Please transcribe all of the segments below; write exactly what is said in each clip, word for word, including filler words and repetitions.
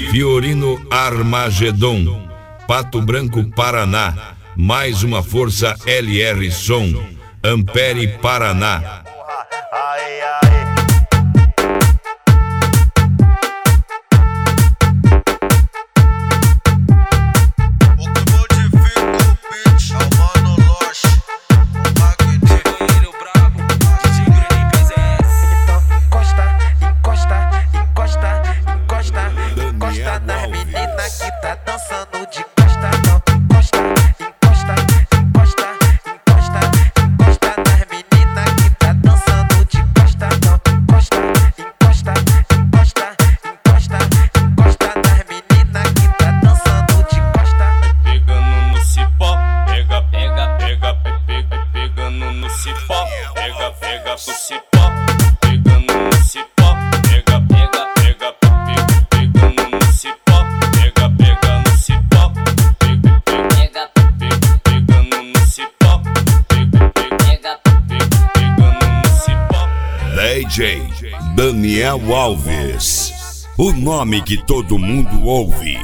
Fiorino Armagedon, Pato Branco, Paraná. Mais uma força L R Som, Ampere, Paraná. Pega, pega pro cipó, pegando no cipó, pega, pega, pega, pega, pegando no cipó, pega, pega no cipó, pega, pega, pega, pegando no cipó, pega, pega, pega, pegando no cipó. D J Daniel Alves, o nome que todo mundo ouve.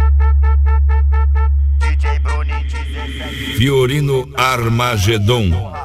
Fiorino Armagedon,